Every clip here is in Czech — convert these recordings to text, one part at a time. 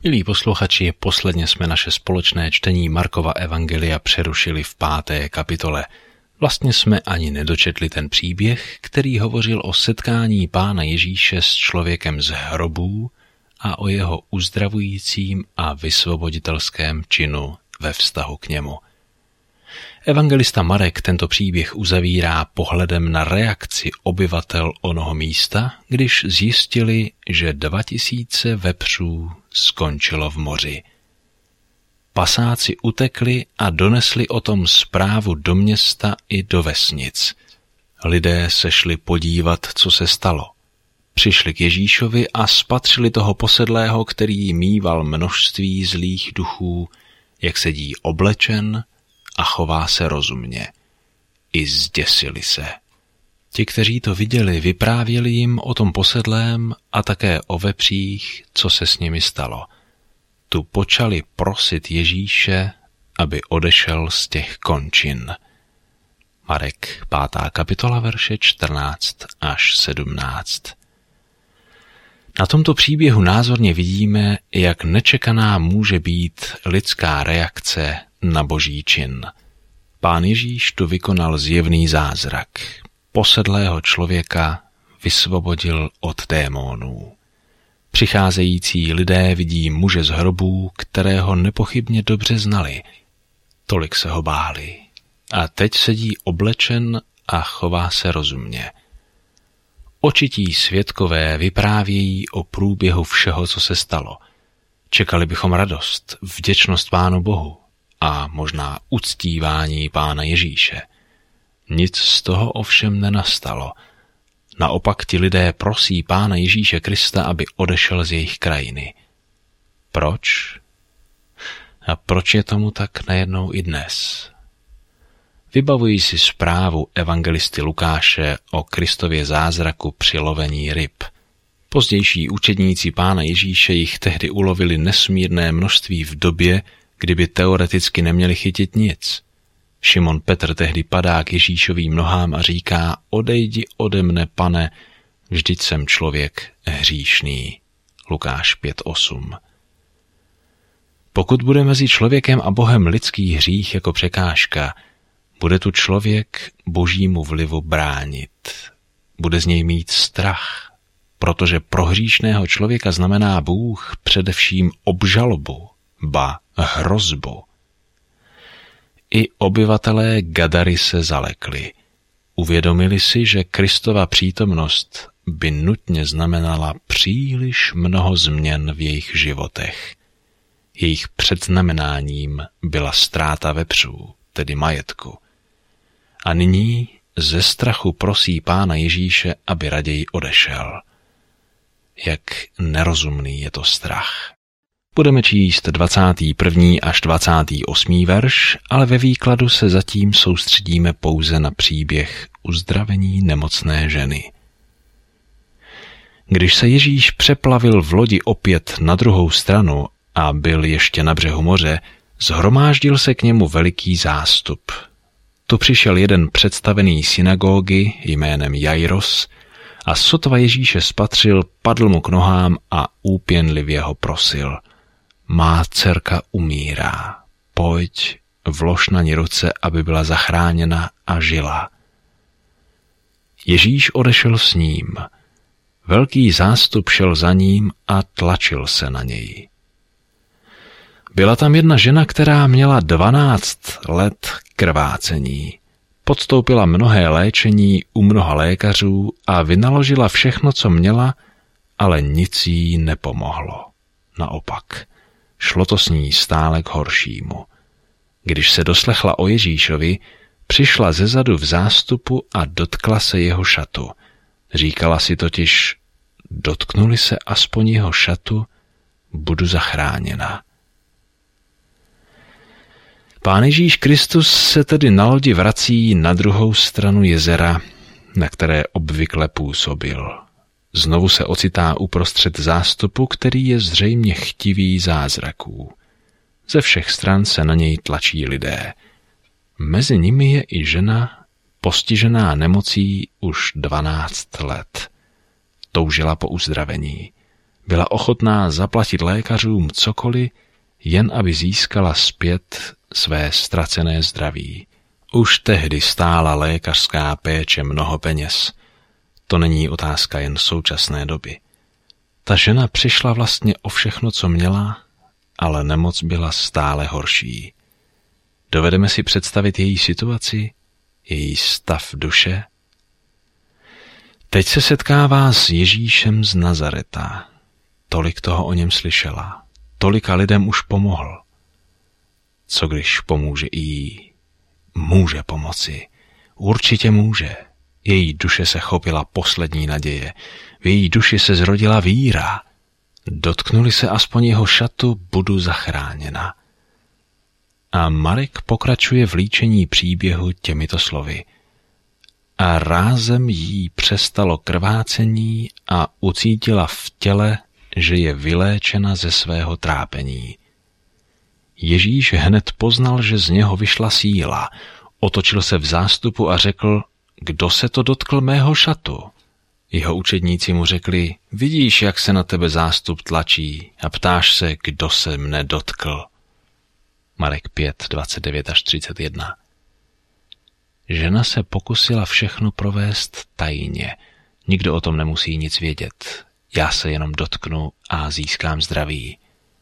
Milí posluchači, posledně jsme naše společné čtení Markova evangelia přerušili v 5. kapitole. Vlastně jsme ani nedočetli ten příběh, který hovořil o setkání Pána Ježíše s člověkem z hrobů a o jeho uzdravujícím a vysvoboditelském činu ve vztahu k němu. Evangelista Marek tento příběh uzavírá pohledem na reakci obyvatel onoho místa, když zjistili, že 2000 vepřů skončilo v moři. Pasáci utekli a donesli o tom zprávu do města i do vesnic. Lidé se šli podívat, co se stalo. Přišli k Ježíšovi a spatřili toho posedlého, který míval množství zlých duchů, jak sedí oblečen a chová se rozumně. I zděsili se. Ti, kteří to viděli, vyprávěli jim o tom posedlém a také o vepřích, co se s nimi stalo. Tu počali prosit Ježíše, aby odešel z těch končin. Marek 5. kapitola, verše 14 až 17. Na tomto příběhu názorně vidíme, jak nečekaná může být lidská reakce na boží čin. Pán Ježíš tu vykonal zjevný zázrak. Posedlého člověka vysvobodil od démonů. Přicházející lidé vidí muže z hrobů, kterého nepochybně dobře znali. Tolik se ho báli. A teď sedí oblečen a chová se rozumně. Očití svědkové vyprávějí o průběhu všeho, co se stalo. Čekali bychom radost, vděčnost Pánu Bohu a možná uctívání Pána Ježíše. Nic z toho ovšem nenastalo. Naopak ti lidé prosí Pána Ježíše Krista, aby odešel z jejich krajiny. Proč? A proč je tomu tak najednou i dnes? Vybavuji si zprávu evangelisty Lukáše o Kristově zázraku při lovení ryb. Pozdější učedníci Pána Ježíše jich tehdy ulovili nesmírné množství v době, kdyby teoreticky neměli chytit nic. Šimon Petr tehdy padá k Ježíšovým nohám a říká: odejdi ode mne, Pane, vždyť jsem člověk hříšný. Lukáš 5:8. Pokud bude mezi člověkem a Bohem lidský hřích jako překážka, bude tu člověk božímu vlivu bránit. Bude z něj mít strach, protože pro hříšného člověka znamená Bůh především obžalobu, ba hrozbu. I obyvatelé Gadary se zalekli. Uvědomili si, že Kristova přítomnost by nutně znamenala příliš mnoho změn v jejich životech. Jejich předznamenáním byla ztráta vepřů, tedy majetku. A nyní ze strachu prosí Pána Ježíše, aby raději odešel. Jak nerozumný je to strach. Budeme číst 21. až 28. verš, ale ve výkladu se zatím soustředíme pouze na příběh uzdravení nemocné ženy. Když se Ježíš přeplavil v lodi opět na druhou stranu a byl ještě na břehu moře, shromáždil se k němu veliký zástup. Tu přišel jeden představený synagogy jménem Jairos a sotva Ježíše spatřil, padl mu k nohám a úpěnlivě ho prosil: má dcerka umírá, pojď, vlož na ní ruce, aby byla zachráněna a žila. Ježíš odešel s ním. Velký zástup šel za ním a tlačil se na něj. Byla tam jedna žena, která měla 12 let krvácení. Podstoupila mnohé léčení u mnoha lékařů a vynaložila všechno, co měla, ale nic jí nepomohlo. Naopak, šlo to s ní stále k horšímu. Když se doslechla o Ježíšovi, přišla zezadu v zástupu a dotkla se jeho šatu. Říkala si totiž: dotknuli se aspoň jeho šatu, budu zachráněna. Pán Ježíš Kristus se tedy na lodi vrací na druhou stranu jezera, na které obvykle působil. Znovu se ocitá uprostřed zástupu, který je zřejmě chtivý zázraků. Ze všech stran se na něj tlačí lidé. Mezi nimi je i žena, postižená nemocí už 12 let. Toužila po uzdravení. Byla ochotná zaplatit lékařům cokoliv, jen aby získala zpět své ztracené zdraví. Už tehdy stála lékařská péče mnoho peněz. To není otázka jen současné doby. Ta žena přišla vlastně o všechno, co měla, ale nemoc byla stále horší. Dovedeme si představit její situaci, její stav duše? Teď se setkává s Ježíšem z Nazareta. Tolik toho o něm slyšela. Tolika lidem už pomohl. Co když pomůže i jí? Může pomoci. Určitě může. Její duše se chopila poslední naděje. V její duši se zrodila víra. Dotknuli se aspoň jeho šatu, budu zachráněna. A Marek pokračuje v líčení příběhu těmito slovy. A rázem jí přestalo krvácení a ucítila v těle, že je vyléčena ze svého trápení. Ježíš hned poznal, že z něho vyšla síla, otočil se v zástupu a řekl, kdo se to dotkl mého šatu? Jeho učedníci mu řekli, vidíš, jak se na tebe zástup tlačí a ptáš se, kdo se mne dotkl. Marek 5, 29 až 31. Žena se pokusila všechno provést tajně. Nikdo o tom nemusí nic vědět. Já se jenom dotknu a získám zdraví.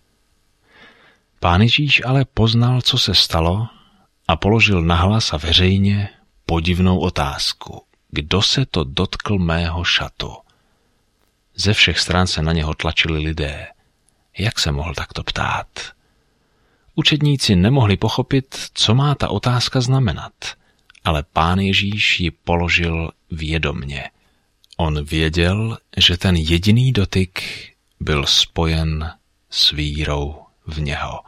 Pán Ježíš ale poznal, co se stalo a položil nahlas a veřejně podivnou otázku. Kdo se to dotkl mého šatu? Ze všech stran se na něho tlačili lidé. Jak se mohl takto ptát? Učedníci nemohli pochopit, co má ta otázka znamenat, ale Pán Ježíš ji položil vědomně. On věděl, že ten jediný dotyk byl spojen s vírou v něho.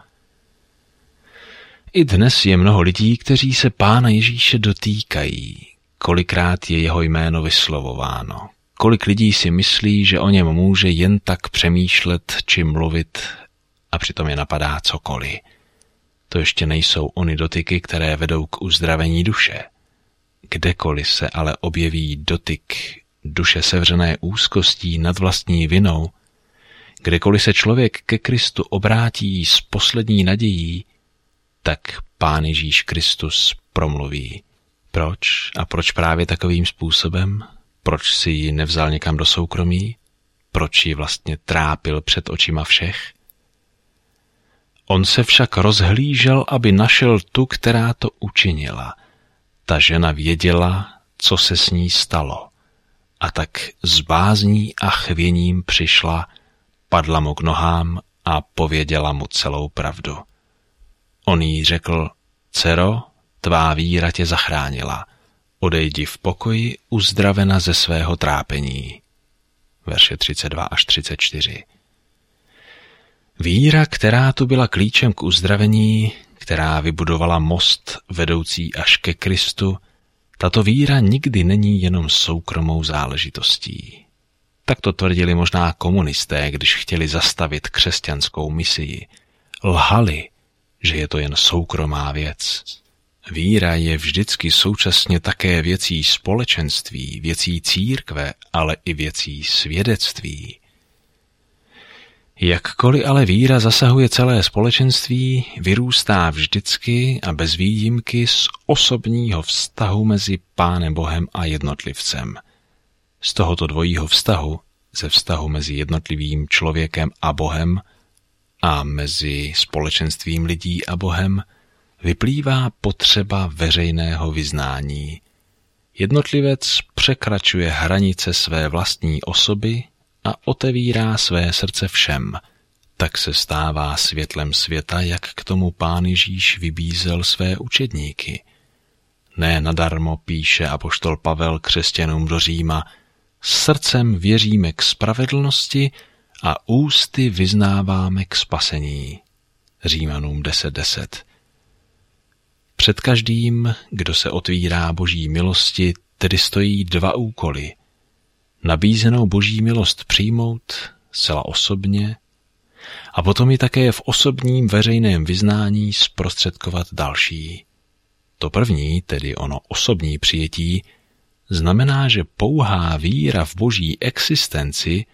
I dnes je mnoho lidí, kteří se Pána Ježíše dotýkají. Kolikrát je jeho jméno vyslovováno. Kolik lidí si myslí, že o něm může jen tak přemýšlet či mluvit a přitom je napadá cokoliv. To ještě nejsou ony dotyky, které vedou k uzdravení duše. Kdekoliv se ale objeví dotyk duše sevřené úzkostí nad vlastní vinou, kdekoliv se člověk ke Kristu obrátí s poslední nadějí, tak Pán Ježíš Kristus promluví. Proč? A proč právě takovým způsobem? Proč si ji nevzal někam do soukromí? Proč ji vlastně trápil před očima všech? On se však rozhlížel, aby našel tu, která to učinila. Ta žena věděla, co se s ní stalo. A tak s bázní a chvěním přišla, padla mu k nohám a pověděla mu celou pravdu. On jí řekl, dcero, tvá víra tě zachránila. Odejdi v pokoji, uzdravena ze svého trápení. Verše 32 až 34. Víra, která tu byla klíčem k uzdravení, která vybudovala most vedoucí až ke Kristu, tato víra nikdy není jenom soukromou záležitostí. Tak to tvrdili možná komunisté, když chtěli zastavit křesťanskou misii. Lhali, že je to jen soukromá věc. Víra je vždycky současně také věcí společenství, věcí církve, ale i věcí svědectví. Jakkoliv ale víra zasahuje celé společenství, vyrůstá vždycky a bez výjimky z osobního vztahu mezi Pánem Bohem a jednotlivcem. Z tohoto dvojího vztahu, ze vztahu mezi jednotlivým člověkem a Bohem a mezi společenstvím lidí a Bohem, vyplývá potřeba veřejného vyznání. Jednotlivec překračuje hranice své vlastní osoby a otevírá své srdce všem, tak se stává světlem světa, jak k tomu Pán Ježíš vybízel své učedníky. Ne nadarmo píše apoštol Pavel křesťanům do Říma, srdcem věříme k spravedlnosti a ústy vyznáváme k spasení. Římanům 10:10. Před každým, kdo se otvírá Boží milosti, tedy stojí dva úkoly. Nabízenou Boží milost přijmout zcela osobně a potom ji také v osobním veřejném vyznání zprostředkovat další. To první, tedy ono osobní přijetí, znamená, že pouhá víra v Boží existenci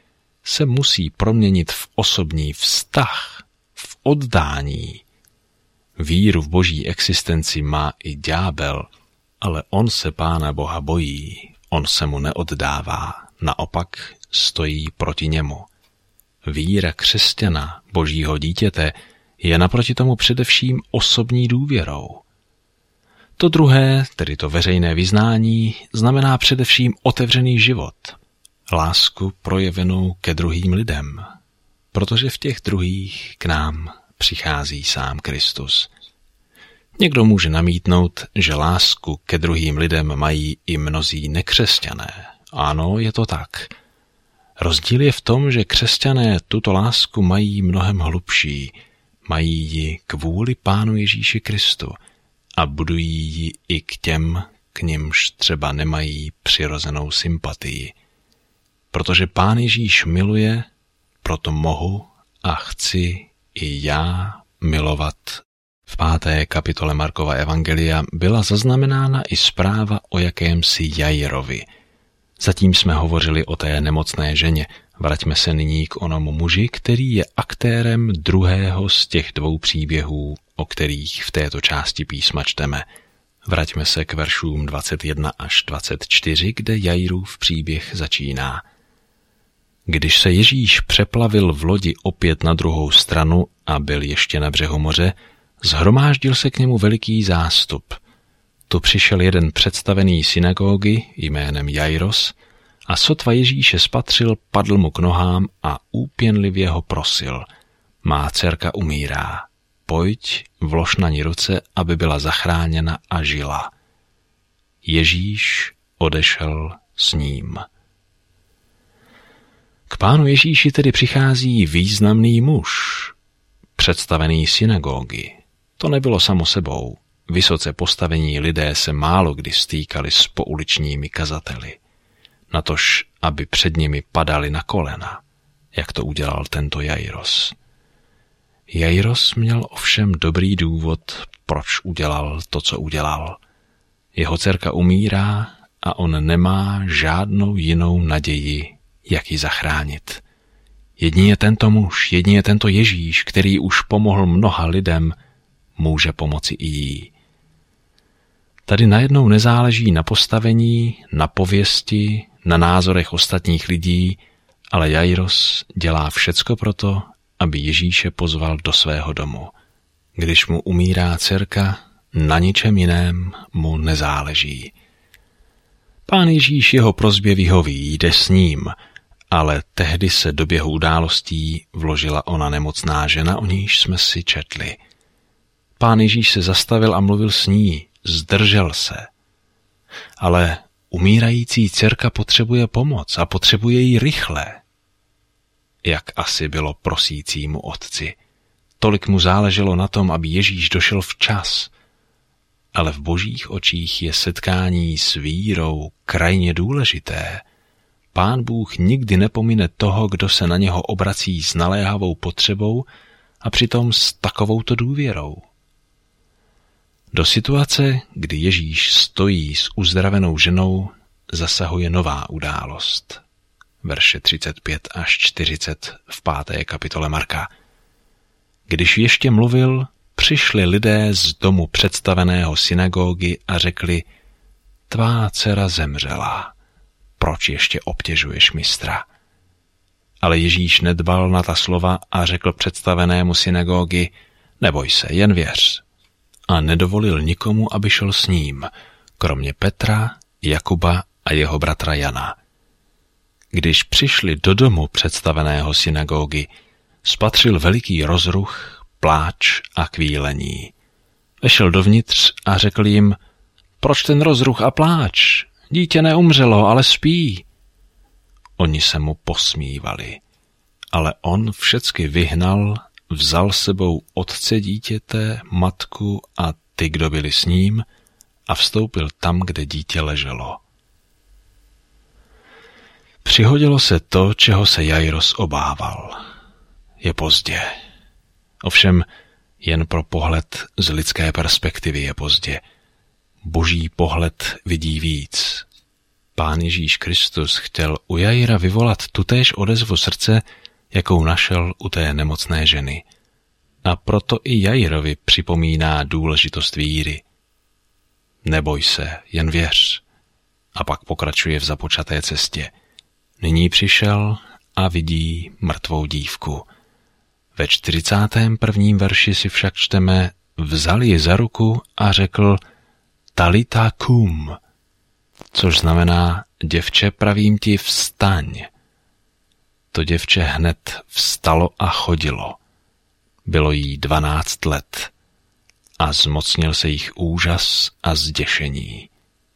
se musí proměnit v osobní vztah, v oddání. Víru v boží existenci má i ďábel, ale on se Pána Boha bojí, on se mu neoddává, naopak stojí proti němu. Víra křesťana, božího dítěte, je naproti tomu především osobní důvěrou. To druhé, tedy to veřejné vyznání, znamená především otevřený život, lásku projevenou ke druhým lidem, protože v těch druhých k nám přichází sám Kristus. Někdo může namítnout, že lásku ke druhým lidem mají i mnozí nekřesťané. Ano, je to tak. Rozdíl je v tom, že křesťané tuto lásku mají mnohem hlubší, mají ji kvůli Pánu Ježíši Kristu a budují ji i k těm, k nimž třeba nemají přirozenou sympatii. Protože Pán Ježíš miluje, proto mohu a chci i já milovat. V 5. kapitole Markova evangelia byla zaznamenána i zpráva o jakémsi Jairovi. Zatím jsme hovořili o té nemocné ženě. Vraťme se nyní k onomu muži, který je aktérem druhého z těch dvou příběhů, o kterých v této části písma čteme. Vraťme se k veršům 21 až 24, kde Jairův příběh začíná. Když se Ježíš přeplavil v lodi opět na druhou stranu a byl ještě na břehu moře, shromáždil se k němu veliký zástup. Tu přišel jeden představený synagogy jménem Jairos a sotva Ježíše spatřil, padl mu k nohám a úpěnlivě ho prosil. Má dcerka umírá. Pojď, vlož na ní ruce, aby byla zachráněna a žila. Ježíš odešel s ním. K Pánu Ježíši tedy přichází významný muž, představený synagogy. To nebylo samo sebou. Vysoce postavení lidé se málo kdy stýkali s pouličními kazateli, natož aby před nimi padali na kolena, jak to udělal tento Jairos. Jairos měl ovšem dobrý důvod, proč udělal to, co udělal. Jeho dcerka umírá a on nemá žádnou jinou naději, jak ji zachránit. Jedině tento muž, jedině tento Ježíš, který už pomohl mnoha lidem, může pomoci i jí. Tady najednou nezáleží na postavení, na pověsti, na názorech ostatních lidí, ale Jairos dělá všecko proto, aby Ježíše pozval do svého domu. Když mu umírá dcerka, na ničem jiném mu nezáleží. Pán Ježíš jeho prosbě vyhoví, jde s ním, ale tehdy se do běhu událostí vložila ona nemocná žena, o níž jsme si četli. Pán Ježíš se zastavil a mluvil s ní, zdržel se. Ale umírající dcerka potřebuje pomoc a potřebuje ji rychle. Jak asi bylo prosícímu otci. Tolik mu záleželo na tom, aby Ježíš došel včas. Ale v božích očích je setkání s vírou krajně důležité. Pán Bůh nikdy nepomine toho, kdo se na něho obrací s naléhavou potřebou a přitom s takovouto důvěrou. Do situace, kdy Ježíš stojí s uzdravenou ženou, zasahuje nová událost. Verše 35 až 40 v 5. kapitole Marka. Když ještě mluvil, přišli lidé z domu představeného synagogy a řekli: Tvá dcera zemřela, proč ještě obtěžuješ mistra? Ale Ježíš nedbal na ta slova a řekl představenému synagogy: Neboj se, jen věř. A nedovolil nikomu, aby šel s ním, kromě Petra, Jakuba a jeho bratra Jana. Když přišli do domu představeného synagogy, spatřil veliký rozruch, pláč a kvílení. Vešel dovnitř a řekl jim: Proč ten rozruch a pláč? Dítě neumřelo, ale spí. Oni se mu posmívali, ale on všecky vyhnal, vzal sebou otce dítěte, matku a ty, kdo byli s ním, a vstoupil tam, kde dítě leželo. Přihodilo se to, čeho se Jairos obával. Je pozdě. Ovšem jen pro pohled z lidské perspektivy je pozdě. Boží pohled vidí víc. Pán Ježíš Kristus chtěl u Jaira vyvolat tutéž odezvu srdce, jakou našel u té nemocné ženy. A proto i Jairovi připomíná důležitost víry. Neboj se, jen věř. A pak pokračuje v započaté cestě. Nyní přišel a vidí mrtvou dívku. Ve 41. verši si však čteme: vzal ji za ruku a řekl Talita kum, což znamená děvče, pravím ti, vstaň. To děvče hned vstalo a chodilo. Bylo jí 12 let a zmocnil se jich úžas a zděšení.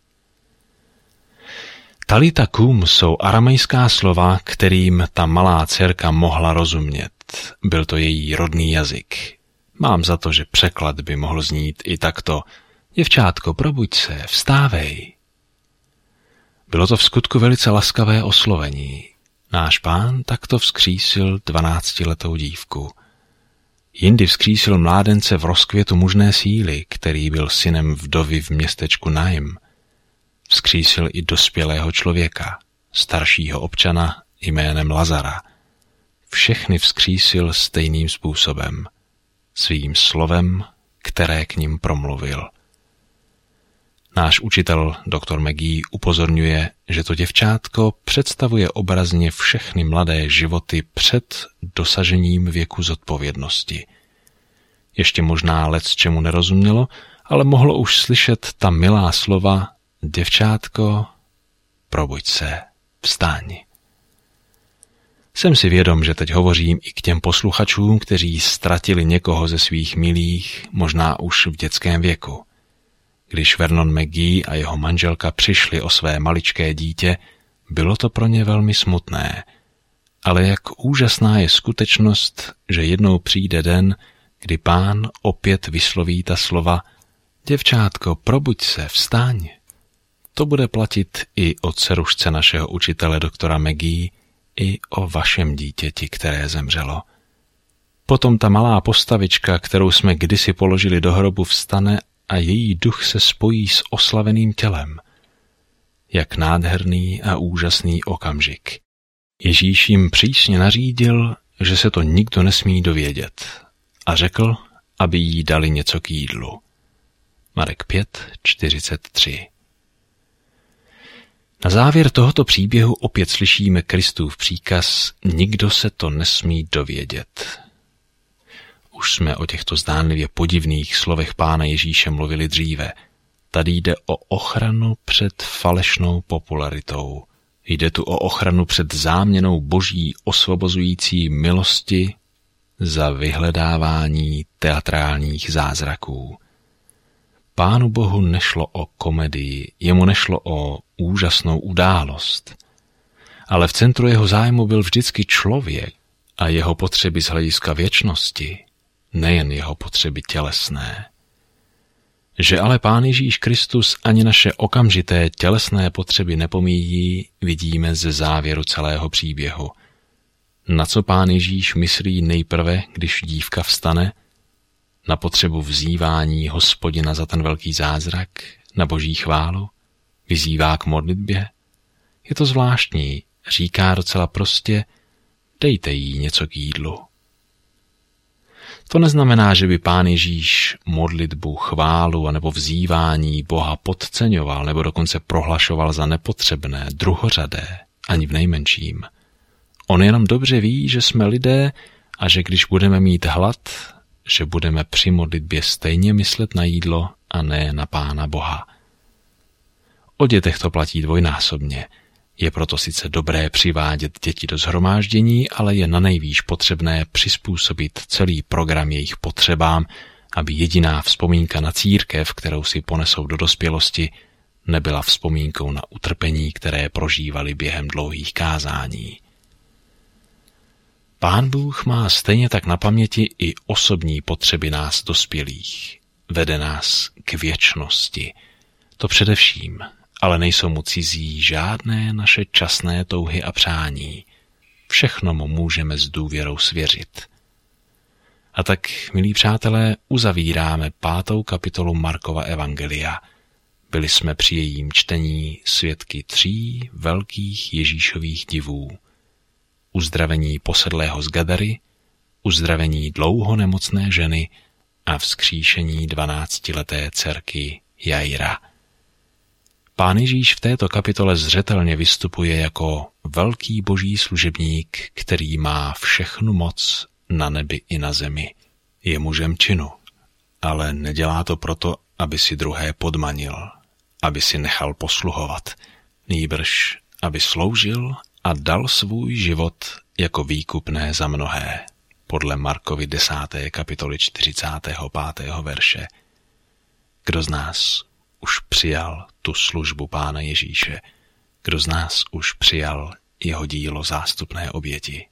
Talita kum jsou aramejská slova, kterým ta malá dcerka mohla rozumět. Byl to její rodný jazyk. Mám za to, že překlad by mohl znít i takto: děvčátko, probuď se, vstávej. Bylo to v skutku velice laskavé oslovení. Náš Pán takto vzkřísil 12letou dívku. Jindy vzkřísil mládence v rozkvětu mužné síly, který byl synem vdovy v městečku Naim. Vzkřísil i dospělého člověka, staršího občana jménem Lazara. Všechny vzkřísil stejným způsobem, svým slovem, které k nim promluvil. Náš učitel dr. McGee upozorňuje, že to děvčátko představuje obrazně všechny mladé životy před dosažením věku zodpovědnosti. Ještě možná lecčemu nerozumělo, ale mohlo už slyšet ta milá slova: děvčátko, probuď se, vstaň. Jsem si vědom, že teď hovořím i k těm posluchačům, kteří ztratili někoho ze svých milých, možná už v dětském věku. Když Vernon McGee a jeho manželka přišli o své maličké dítě, bylo to pro ně velmi smutné. Ale jak úžasná je skutečnost, že jednou přijde den, kdy Pán opět vysloví ta slova: děvčátko, probuď se, vstaň. To bude platit i o dcerušce našeho učitele doktora McGee, i o vašem dítěti, které zemřelo. Potom ta malá postavička, kterou jsme kdysi položili do hrobu, vstane a její duch se spojí s oslaveným tělem. Jak nádherný a úžasný okamžik. Ježíš jim přísně nařídil, že se to nikdo nesmí dovědět, a řekl, aby jí dali něco k jídlu. Marek 5:43. Na závěr tohoto příběhu opět slyšíme Kristův příkaz: nikdo se to nesmí dovědět. Už jsme o těchto zdánlivě podivných slovech Pána Ježíše mluvili dříve. Tady jde o ochranu před falešnou popularitou. Jde tu o ochranu před záměnou boží osvobozující milosti za vyhledávání teatrálních zázraků. Pánu Bohu nešlo o komedii, jemu nešlo o úžasnou událost. Ale v centru jeho zájmu byl vždycky člověk a jeho potřeby z hlediska věčnosti, nejen jeho potřeby tělesné. Že ale Pán Ježíš Kristus ani naše okamžité tělesné potřeby nepomíjí, vidíme ze závěru celého příběhu. Na co Pán Ježíš myslí nejprve, když dívka vstane? Na potřebu vzývání Hospodina za ten velký zázrak, na boží chválu? Vyzývá k modlitbě? Je to zvláštní, říká docela prostě: dejte jí něco k jídlu. To neznamená, že by Pán Ježíš modlitbu, chválu anebo vzývání Boha podceňoval nebo dokonce prohlašoval za nepotřebné, druhořadé, ani v nejmenším. On jenom dobře ví, že jsme lidé a že když budeme mít hlad, že budeme při modlitbě stejně myslet na jídlo a ne na Pána Boha. O dětech to platí dvojnásobně. Je proto sice dobré přivádět děti do shromáždění, ale je nanejvýš potřebné přizpůsobit celý program jejich potřebám, aby jediná vzpomínka na církev, kterou si ponesou do dospělosti, nebyla vzpomínkou na utrpení, které prožívali během dlouhých kázání. Pán Bůh má stejně tak na paměti i osobní potřeby nás dospělých. Vede nás k věčnosti. To především, ale nejsou mu cizí žádné naše časné touhy a přání. Všechno mu můžeme s důvěrou svěřit. A tak, milí přátelé, uzavíráme 5. kapitolu Markova evangelia. Byli jsme při jejím čtení svědky 3 velkých Ježíšových divů. Uzdravení posedlého z Gadary, uzdravení dlouho nemocné ženy a vzkříšení 12leté dcerky Jaira. Pán Ježíš v této kapitole zřetelně vystupuje jako velký boží služebník, který má všechnu moc na nebi i na zemi. Je mužem činu, ale nedělá to proto, aby si druhé podmanil, aby si nechal posluhovat, nýbrž aby sloužil a dal svůj život jako výkupné za mnohé, podle Markovy 10. kapitoly 45. verše. Kdo z nás už přijal tu službu Pána Ježíše? Kdo z nás už přijal jeho dílo zástupné oběti?